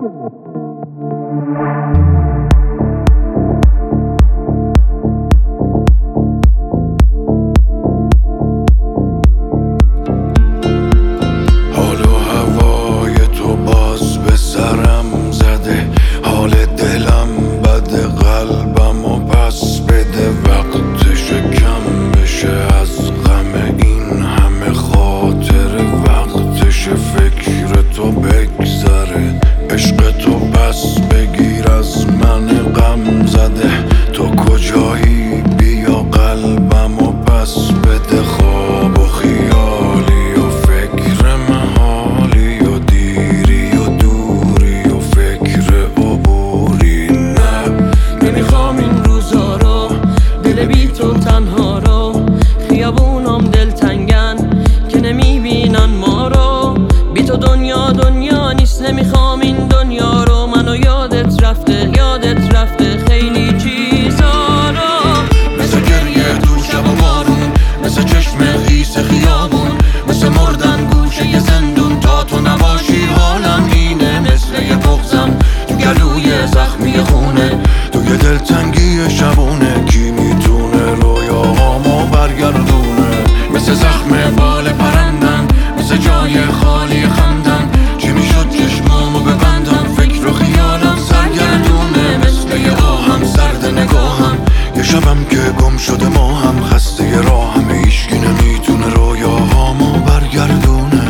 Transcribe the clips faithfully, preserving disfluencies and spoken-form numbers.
نمیخوام این دنیا رو، منو یادت رفته یادت رفته خیلی چیزا رو. مثل گریه تو شب و بارون، مثل چشم خیس خیابون، مثل مردن گوشه ی زندون تا تو نباشی حالم اینه. مثل یه بغضم تو گلوی زخمی خونه، تو یه دلتنگی شبونه. کی میتونه رویاهامو برگردونه؟ مثل زخم بال پرندن، مثل جای خالی خندن. چی میشد چشمامو ببندم؟ فکر و خیالم سرگردونه. مثل یه آهم سرد نگاهم، یه شبم که گم شده ما هم خسته ی راهم. هیچکی نمیتونه رویاهامو برگردونه.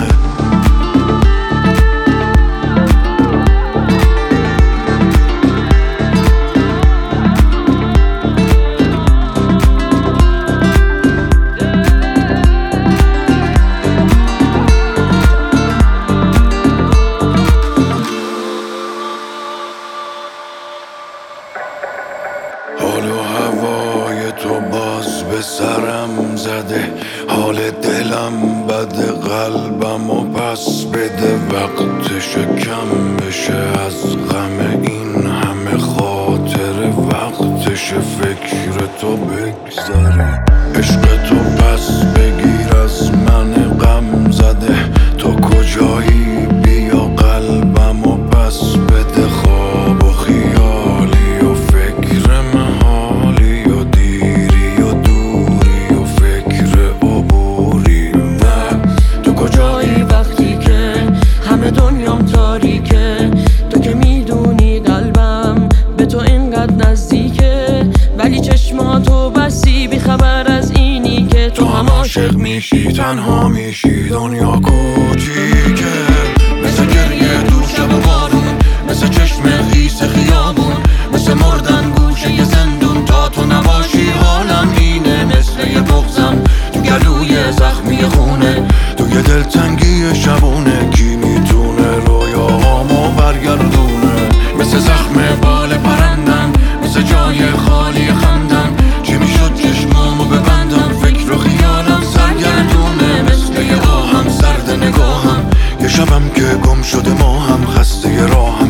حال و هوای تو باز به سرم زده، حال دلم بده قلبم و پس بده. وقتش کم بشه از غم این همه خاطره، وقتش فکر تو بگذره. عشق تو پس بگیر از من غم زده، تو کجایی بیا قلبم و پس بده. خواب و خیالی و فکر محالی و دیری و دوری و فکر عبوری. نه تو کجایی وقتی که همه دنیام تاریکه؟ تو که میدونی قلبم به تو اینقدر نزدیکه، ولی چشماتو بسی بی خبر از اینی که تو هم عاشق میشی تنها میشی دنیا کوچیکه. مثل گریه تو شب و بارون، مثل چشم خیس خیابون، مثل مردن گوشه ی زندون تا تو نباشی حالم اینه. مثل یه بغضم تو گلوی زخمی خونه، تو یه دلتنگی شبونه. کی میتونه رویاهامو برگردونه؟ مثل زخم بال پرندن، مثل جای خالی خندن. چی میشد چشمامو ببندم؟ فکر و خیالم سرگردونه. مثل یه آهم سرد نگاهم، یه شبم که گم شده ما هم خسته ی راهم.